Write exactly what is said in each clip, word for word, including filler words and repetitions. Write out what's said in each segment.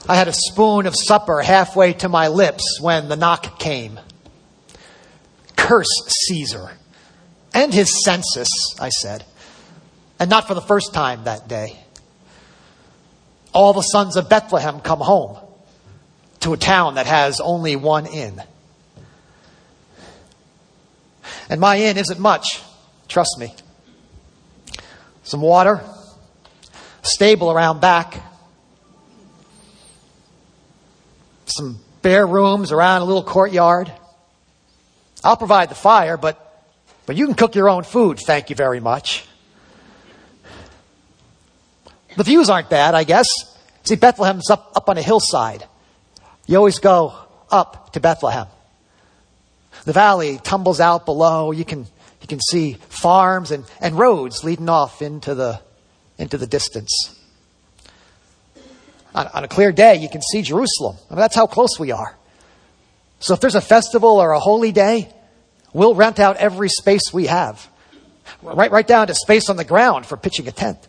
I had a spoon of supper halfway to my lips when the knock came. Curse Caesar and his census, I said. And not for the first time that day. All the sons of Bethlehem come home to a town that has only one inn. And my inn isn't much, trust me. Some water, a stable around back, some bare rooms around a little courtyard. I'll provide the fire, but, but you can cook your own food, thank you very much. The views aren't bad, I guess. See, Bethlehem's up, up on a hillside. You always go up to Bethlehem. The valley tumbles out below. You can you can see farms and, and roads leading off into the into the distance. On, on a clear day, you can see Jerusalem. I mean, that's how close we are. So if there's a festival or a holy day, we'll rent out every space we have. Right, right down to space on the ground for pitching a tent.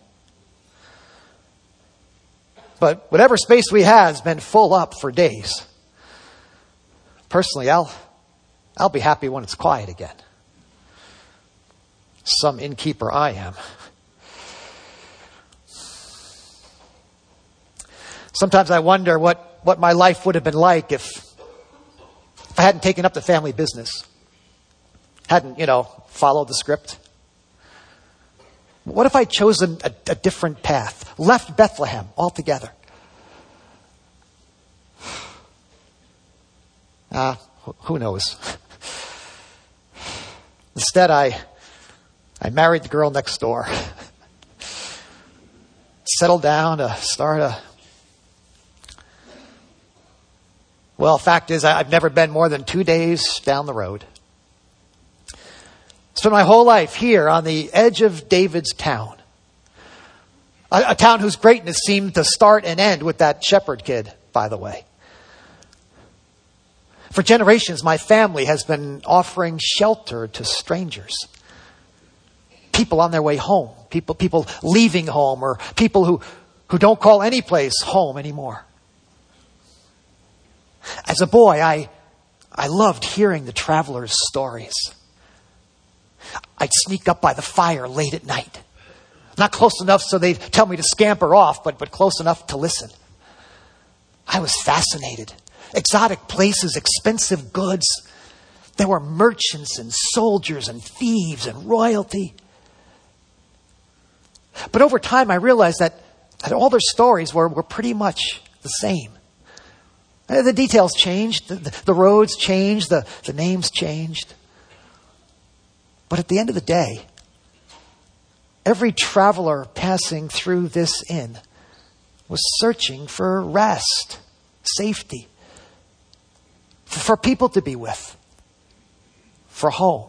But whatever space we have has been full up for days. Personally, I'll, I'll be happy when it's quiet again. Some innkeeper I am. Sometimes I wonder what, what my life would have been like if, if I hadn't taken up the family business. Hadn't, you know, followed the script. What if I'd chosen a, a different path? Left Bethlehem altogether? Ah, uh, who knows? Instead, I, I married the girl next door. Settled down to start a... Well, fact is, I've never been more than two days down the road. Spent my whole life here on the edge of David's town. A, a town whose greatness seemed to start and end with that shepherd kid, by the way. For generations, my family has been offering shelter to strangers. People on their way home. People, people leaving home, or people who, who don't call any place home anymore. As a boy, I, I loved hearing the travelers' stories. I'd sneak up by the fire late at night. Not close enough so they'd tell me to scamper off, but, but close enough to listen. I was fascinated. Exotic places, expensive goods. There were merchants and soldiers and thieves and royalty. But over time, I realized that, that all their stories were, were pretty much the same. The details changed. The, the, the roads changed. The, the names changed. But at the end of the day, every traveler passing through this inn was searching for rest, safety, for people to be with, for home.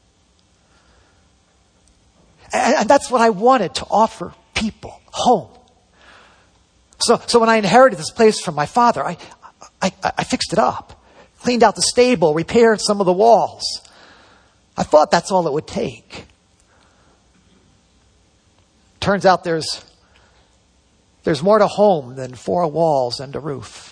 And that's what I wanted to offer people, home. So, so when I inherited this place from my father, I, I, I fixed it up, cleaned out the stable, repaired some of the walls. I thought that's all it would take. Turns out there's, there's more to home than four walls and a roof.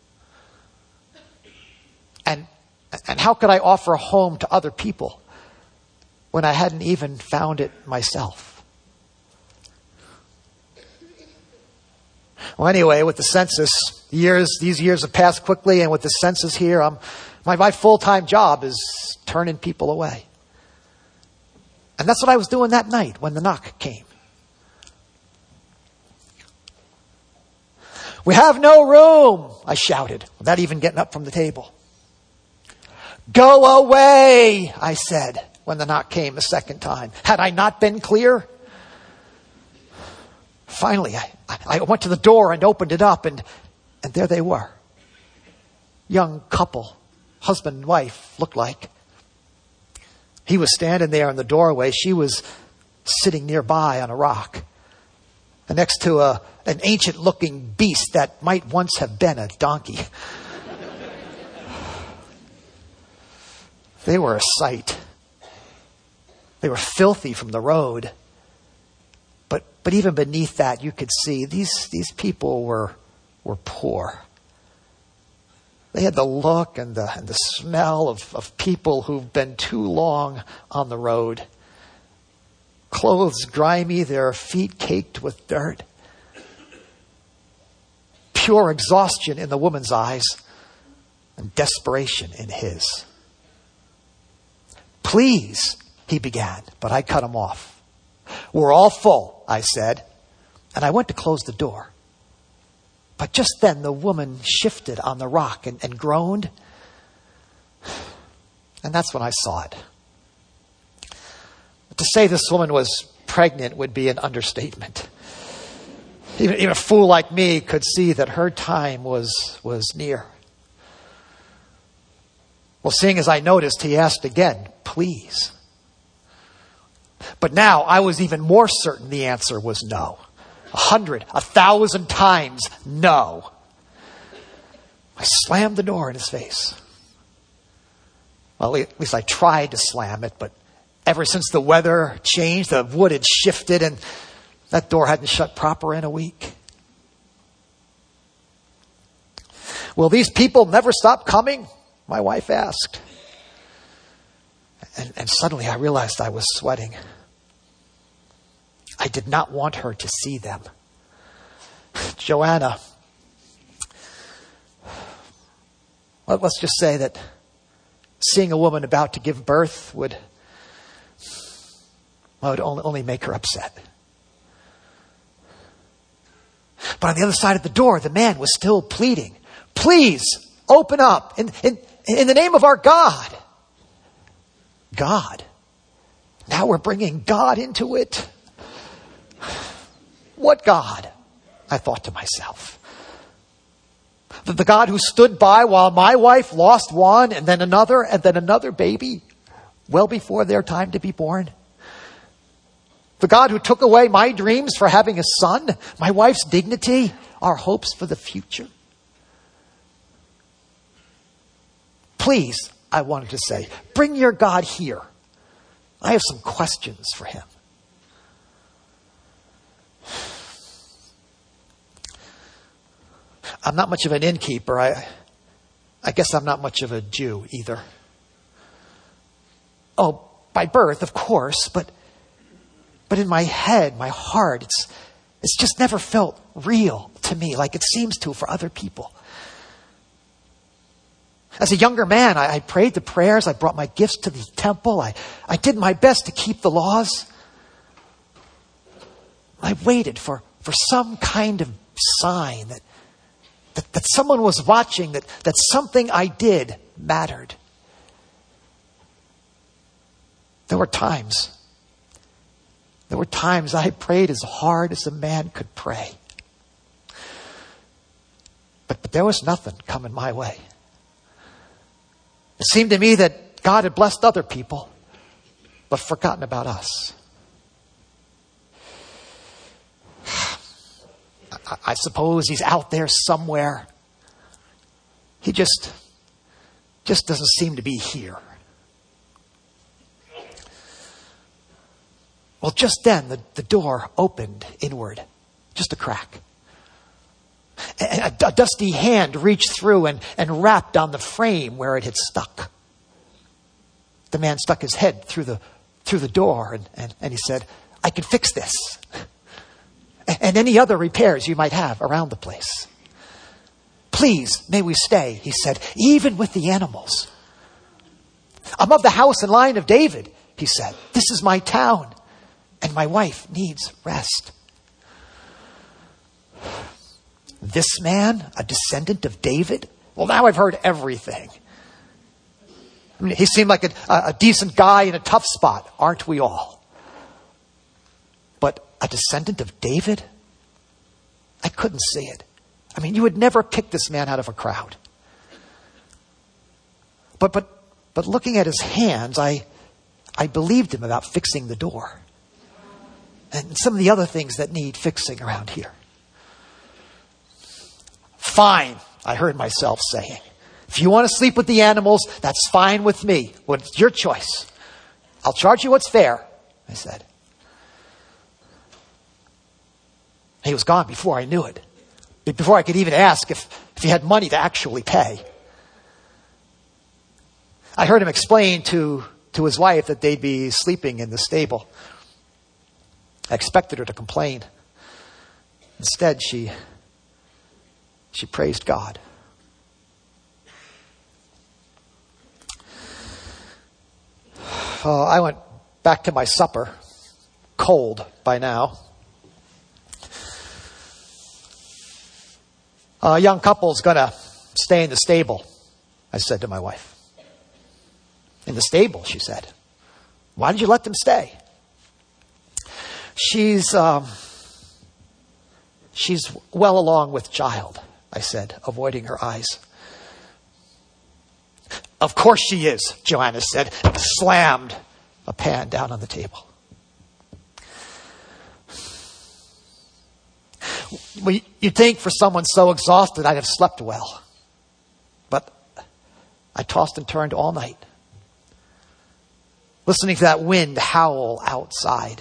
And, and how could I offer a home to other people when I hadn't even found it myself? Well, anyway, with the census, years, these years have passed quickly, and with the census here, I'm, my, my full-time job is turning people away. And that's what I was doing that night when the knock came. "We have no room," I shouted, without even getting up from the table. "Go away," I said, when the knock came a second time. Had I not been clear? Finally, I, I went to the door and opened it up, and, and there they were. Young couple, husband and wife, looked like. He was standing there in the doorway. She was sitting nearby on a rock, and next to a, an ancient-looking beast that might once have been a donkey. They were a sight. They were filthy from the road. But but even beneath that, you could see these, these people were were poor. They had the look and the, and the smell of, of people who've been too long on the road. Clothes grimy, their feet caked with dirt. Pure exhaustion in the woman's eyes and desperation in his. Please, he began, but I cut him off. We're all full, I said, and I went to close the door. But just then the woman shifted on the rock and, and groaned. And that's when I saw it. To say this woman was pregnant would be an understatement. Even, even a fool like me could see that her time was, was near. Well, seeing as I noticed, he asked again, please. But now I was even more certain the answer was no. A hundred, a thousand times no. I slammed the door in his face. Well, at least I tried to slam it, but ever since the weather changed, the wood had shifted, and that door hadn't shut proper in a week. Will these people never stop coming? My wife asked. And, and suddenly I realized I was sweating. I did not want her to see them. Joanna, let's just say that seeing a woman about to give birth would, well, would only, only make her upset. But on the other side of the door, the man was still pleading. Please, open up in, in, in the name of our God. God. Now we're bringing God into it. What God? I thought to myself. The, the God who stood by while my wife lost one and then another and then another baby well before their time to be born. The God who took away my dreams for having a son, my wife's dignity, our hopes for the future. Please, I wanted to say, bring your God here. I have some questions for him. I'm not much of an innkeeper. I, I guess I'm not much of a Jew either. Oh, by birth, of course, but but in my head, my heart, it's it's just never felt real to me like it seems to for other people. As a younger man, I, I prayed the prayers. I brought my gifts to the temple. I, I did my best to keep the laws. I waited for, for some kind of sign that, that, that someone was watching, that, that something I did mattered. There were times, there were times I prayed as hard as a man could pray. But, but there was nothing coming my way. It seemed to me that God had blessed other people, but forgotten about us. I, I suppose he's out there somewhere. He just, just doesn't seem to be here. Well, just then the, the door opened inward, just a crack. A, a dusty hand reached through and, and wrapped on the frame where it had stuck. The man stuck his head through the through the door and, and, and he said, I can fix this. And any other repairs you might have around the place. Please, may we stay, he said, even with the animals. I'm of the house and line of David, he said. This is my town, and my wife needs rest. This man, a descendant of David? Well, now I've heard everything. I mean, he seemed like a, a decent guy in a tough spot, aren't we all? But a descendant of David? I couldn't see it. I mean, you would never pick this man out of a crowd. But but but looking at his hands, I I believed him about fixing the door. And some of the other things that need fixing around here. Fine, I heard myself saying. If you want to sleep with the animals, that's fine with me. Well, it's your choice. I'll charge you what's fair, I said. He was gone before I knew it. before I could even ask if, if he had money to actually pay. I heard him explain to, to his wife that they'd be sleeping in the stable. I expected her to complain. Instead, she, she praised God. Uh, I went back to my supper, cold by now. A young couple's going to stay in the stable, I said to my wife. In the stable, she said. Why did you let them stay? She's, um, she's well along with child, I said, avoiding her eyes. Of course she is, Joanna said, and slammed a pan down on the table. Well, you'd think for someone so exhausted I'd have slept well. But I tossed and turned all night, listening to that wind howl outside.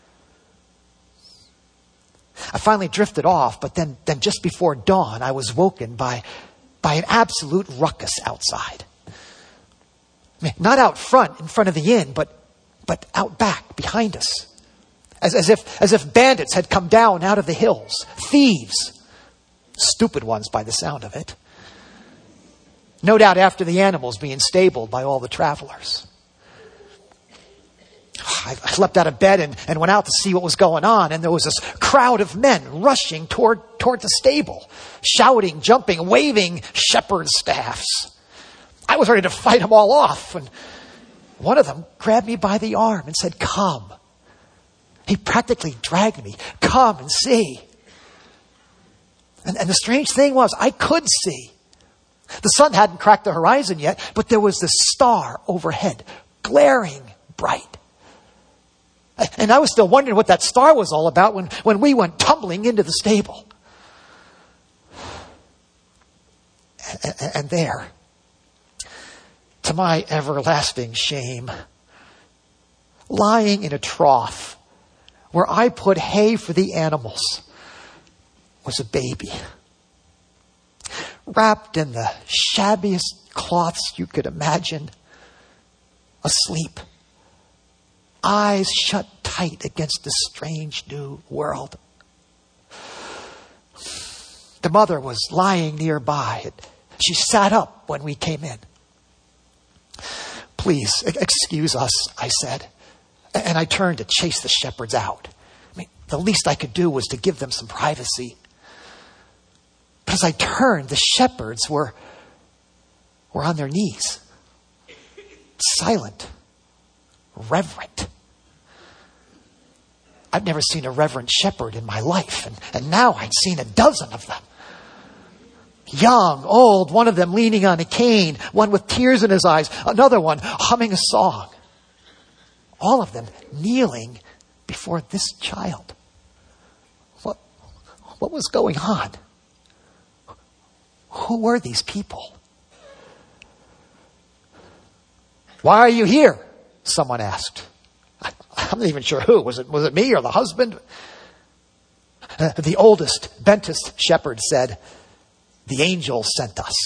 I finally drifted off, but then, then just before dawn, I was woken by, by an absolute ruckus outside. I mean, not out front, in front of the inn, but, but out back, behind us. As, as if, as if bandits had come down out of the hills. Thieves. Stupid ones by the sound of it. No doubt after the animals being stabled by all the travelers. I, I leapt out of bed and, and went out to see what was going on. And there was this crowd of men rushing toward, toward the stable. Shouting, jumping, waving shepherd staffs. I was ready to fight them all off. And one of them grabbed me by the arm and said, come. He practically dragged me. Come and see. And, and the strange thing was, I could see. The sun hadn't cracked the horizon yet, but there was this star overhead, glaring bright. And I was still wondering what that star was all about when, when we went tumbling into the stable. And, and there, to my everlasting shame, lying in a trough where I put hay for the animals, was a baby. Wrapped in the shabbiest cloths you could imagine. Asleep. Eyes shut tight against this strange new world. The mother was lying nearby. She sat up when we came in. Please, excuse us, I said. And I turned to chase the shepherds out. I mean, the least I could do was to give them some privacy. But as I turned, the shepherds were, were on their knees. Silent. Reverent. I've never seen a reverent shepherd in my life. And, and now I'd seen a dozen of them. Young, old, one of them leaning on a cane, one with tears in his eyes, another one humming a song. All of them kneeling before this child. What, what was going on? Who were these people? Why are you here? Someone asked. I, I'm not even sure who. Was it, was it me or the husband? Uh, the oldest, bentest shepherd said, the angel sent us.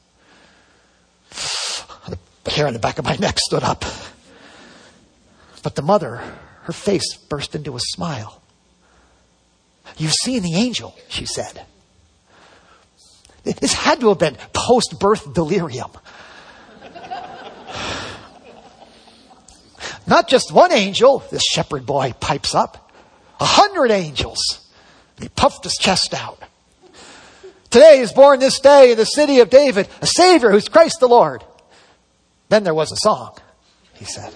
The hair on the back of my neck stood up. But the mother, her face burst into a smile. You've seen the angel, she said. This had to have been post-birth delirium. Not just one angel, this shepherd boy pipes up. A hundred angels. And he puffed his chest out. Today is born this day in the city of David, a Savior who's Christ the Lord. Then there was a song, he said.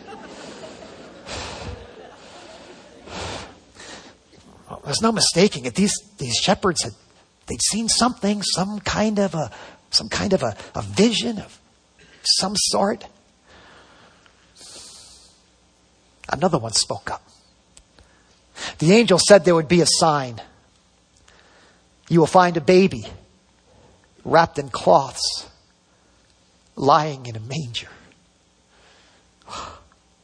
There's no mistaking it. These these shepherds had they'd seen something, some kind of a some kind of a, a vision of some sort. Another one spoke up. The angel said there would be a sign. You will find a baby wrapped in cloths, lying in a manger. How,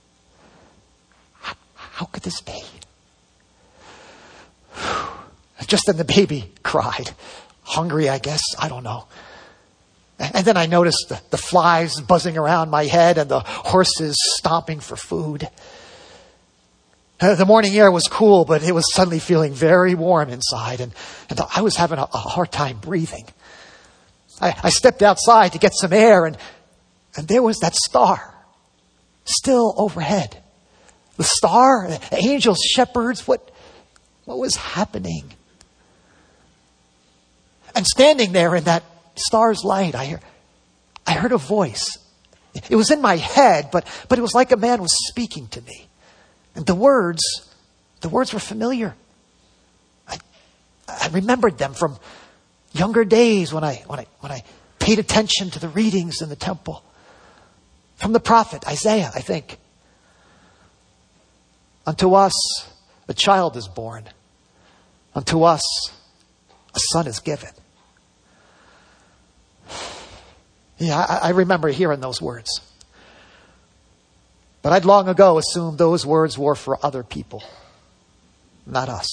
how could this be? Just then the baby cried, hungry, I guess. I don't know. And then I noticed the, the flies buzzing around my head and the horses stomping for food. Uh, the morning air was cool, but it was suddenly feeling very warm inside, and, and I was having a, a hard time breathing. I, I stepped outside to get some air, and, and there was that star still overhead. The star, the angels, shepherds, what, what was happening? And standing there in that star's light, I hear, I heard a voice. It was in my head, but, but it was like a man was speaking to me. And the words, the words were familiar. I, I remembered them from younger days when I, when I, when I paid attention to the readings in the temple. From the prophet Isaiah, I think. Unto us a child is born. Unto us a son is given. Yeah, I, I remember hearing those words. But I'd long ago assumed those words were for other people, not us.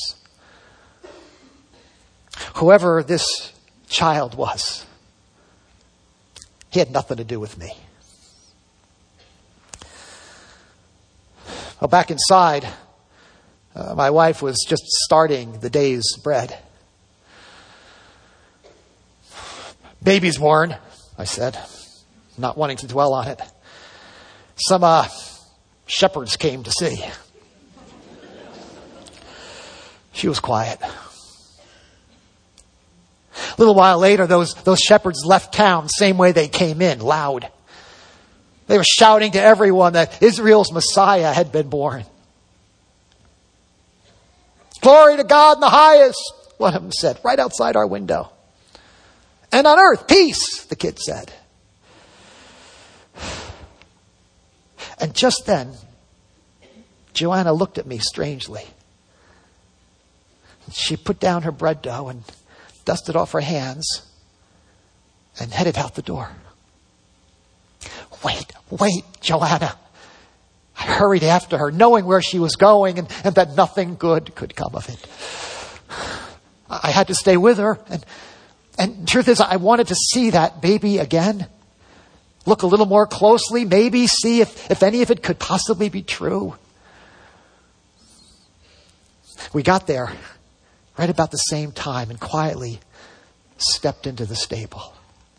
Whoever this child was, he had nothing to do with me. Well, back inside, uh, my wife was just starting the day's bread. Baby's born, I said, not wanting to dwell on it. Some uh, shepherds came to see. She was quiet. A little while later, those, those shepherds left town same way they came in, loud. They were shouting to everyone that Israel's Messiah had been born. Glory to God in the highest, one of them said, right outside our window. And on earth, peace, the kid said. And just then, Joanna looked at me strangely. She put down her bread dough and dusted off her hands and headed out the door. Wait, wait, Joanna. I hurried after her, knowing where she was going and, and that nothing good could come of it. I had to stay with her. And, and the truth is, I wanted to see that baby again. Look a little more closely, maybe see if, if any of it could possibly be true. We got there right about the same time and quietly stepped into the stable.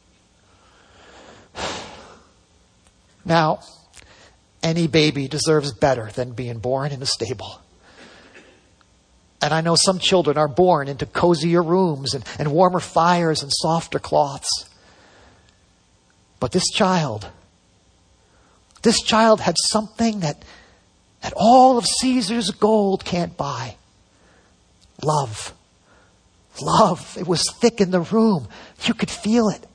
Now, any baby deserves better than being born in a stable. And I know some children are born into cozier rooms and, and warmer fires and softer cloths. But this child, this child had something that, that all of Caesar's gold can't buy. Love. Love. It was thick in the room. You could feel it.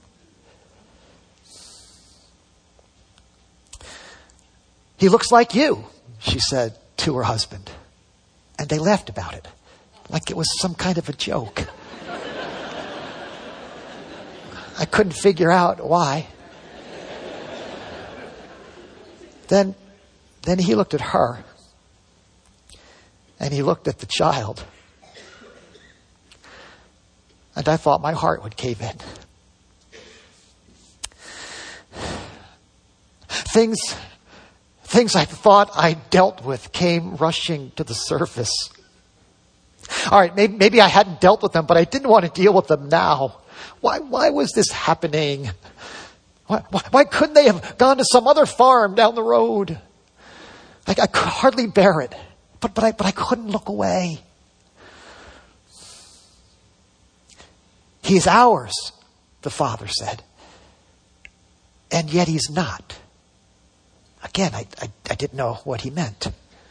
He looks like you, she said to her husband. And they laughed about it, like it was some kind of a joke. I couldn't figure out why. Then, then he looked at her, and he looked at the child. And I thought my heart would cave in. Things... Things I thought I dealt with came rushing to the surface. All right, maybe, maybe I hadn't dealt with them, but I didn't want to deal with them now. Why, why was this happening? Why, why, why couldn't they have gone to some other farm down the road? I, I could hardly bear it, but, but, I, but I couldn't look away. He is ours, the father said. And yet he's not. Again, I, I, I didn't know what he meant.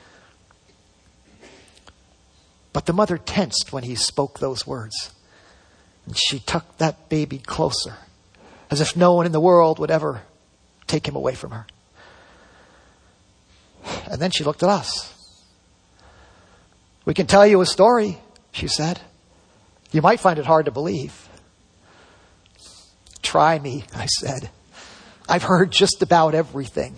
But the mother tensed when he spoke those words. And she tucked that baby closer, as if no one in the world would ever take him away from her. And then she looked at us. We can tell you a story, she said. You might find it hard to believe. Try me, I said. I've heard just about everything.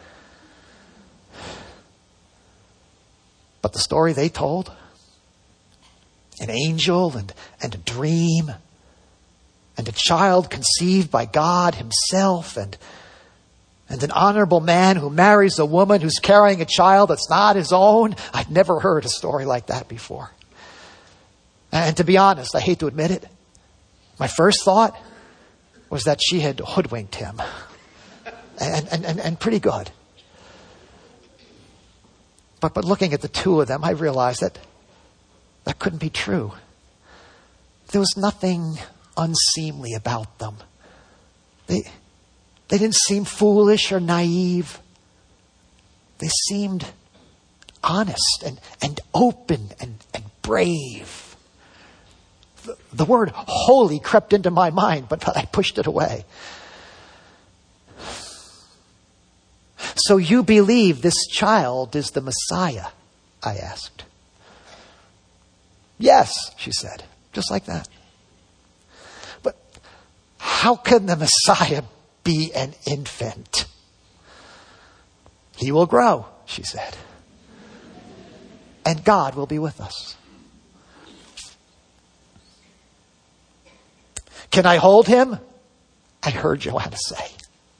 But the story they told, an angel and, and a dream, and a child conceived by God himself, and, and an honorable man who marries a woman who's carrying a child that's not his own. I'd never heard a story like that before. And to be honest, I hate to admit it, my first thought was that she had hoodwinked him. And, and, and, and pretty good. But, but looking at the two of them, I realized that that couldn't be true. There was nothing unseemly about them. They, they didn't seem foolish or naive. They seemed honest and, and open and, and brave. The, the word holy crept into my mind, but, but I pushed it away. So you believe this child is the Messiah? I asked. Yes, she said, just like that. But how can the Messiah be an infant? He will grow, she said. And God will be with us. Can I hold him? I heard Joanna say.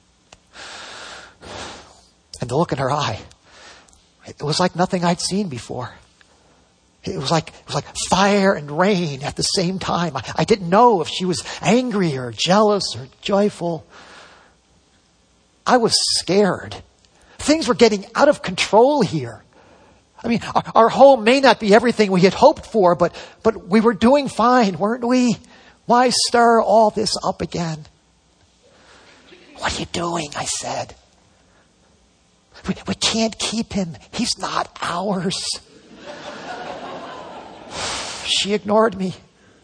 And the look in her eye, it was like nothing I'd seen before. It was like it was like fire and rain at the same time. I, I didn't know if she was angry or jealous or joyful. I was scared. Things were getting out of control here. I mean, our, our home may not be everything we had hoped for, but but we were doing fine, weren't we? Why stir all this up again? What are you doing? I said. We, we can't keep him. He's not ours. She ignored me.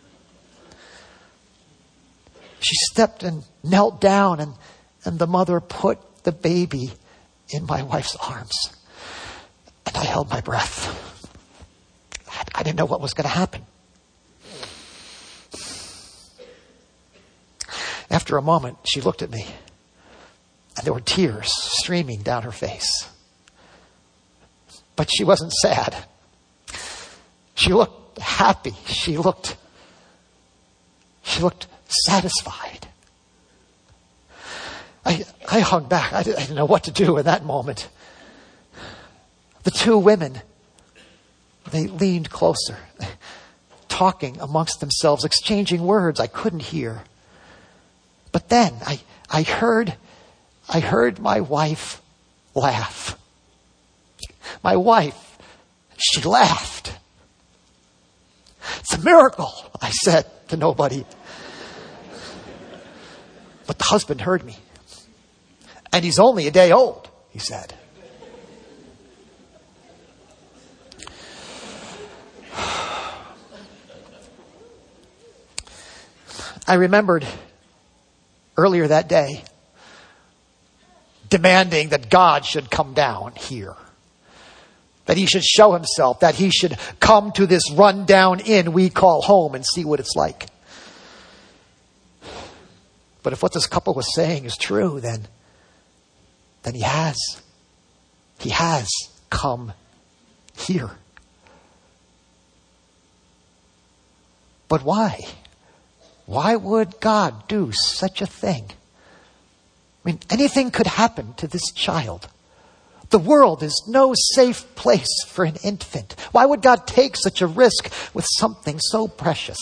She stepped and knelt down, and, and the mother put the baby in my wife's arms. And I held my breath. I, I didn't know what was going to happen. After a moment, she looked at me. And there were tears streaming down her face. But she wasn't sad. She looked happy. She looked, she looked satisfied. I, I hung back. I didn't, I didn't know what to do in that moment. The two women, they leaned closer, talking amongst themselves, exchanging words I couldn't hear. But then I, I heard I heard my wife laugh. My wife, she laughed. It's a miracle, I said to nobody. But the husband heard me. And he's only a day old, he said. I remembered earlier that day demanding that God should come down here. That he should show himself. That he should come to this rundown inn we call home and see what it's like. But if what this couple was saying is true, then, then he has. He has come here. But why? Why would God do such a thing? I mean, anything could happen to this child. The world is no safe place for an infant. Why would God take such a risk with something so precious?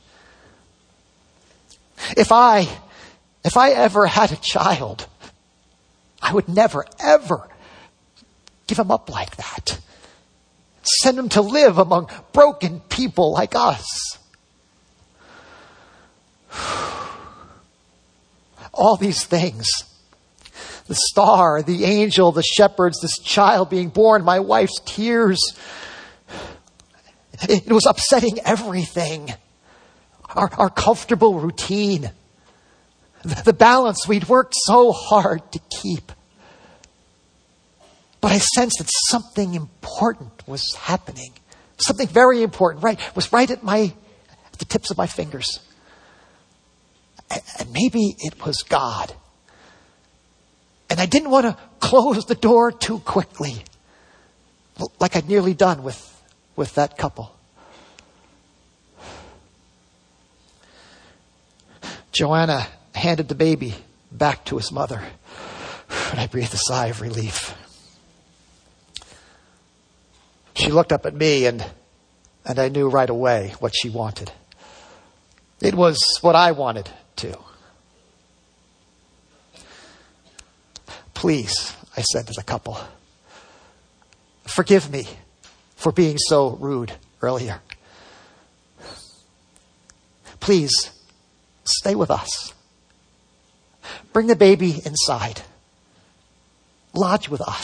If I, if I ever had a child, I would never, ever give him up like that. Send him to live among broken people like us. All these things. The star, the angel, the shepherds, this child being born, my wife's tears. It was upsetting everything. Our, our comfortable routine. The, the balance we'd worked so hard to keep. But I sensed that something important was happening. Something very important, right, was right at my, at the tips of my fingers. And maybe it was God. And I didn't want to close the door too quickly, like I'd nearly done with, with that couple. Joanna handed the baby back to his mother, and I breathed a sigh of relief. She looked up at me, and, and I knew right away what she wanted. It was what I wanted too. Please, I said to the couple, forgive me for being so rude earlier. Please, stay with us. Bring the baby inside. Lodge with us.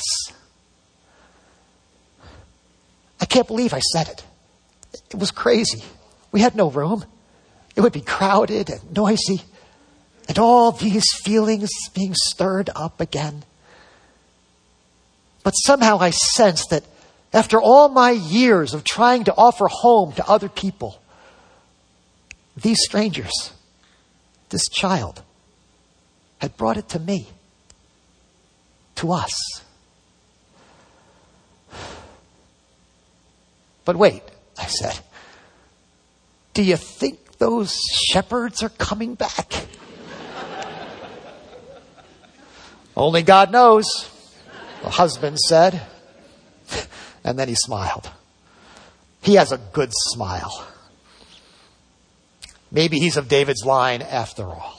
I can't believe I said it. It was crazy. We had no room. It would be crowded and noisy. And all these feelings being stirred up again. But somehow I sensed that after all my years of trying to offer home to other people, these strangers, this child, had brought it to me, to us. But wait, I said, do you think those shepherds are coming back? Only God knows, the husband said. And then he smiled. He has a good smile. Maybe he's of David's line after all.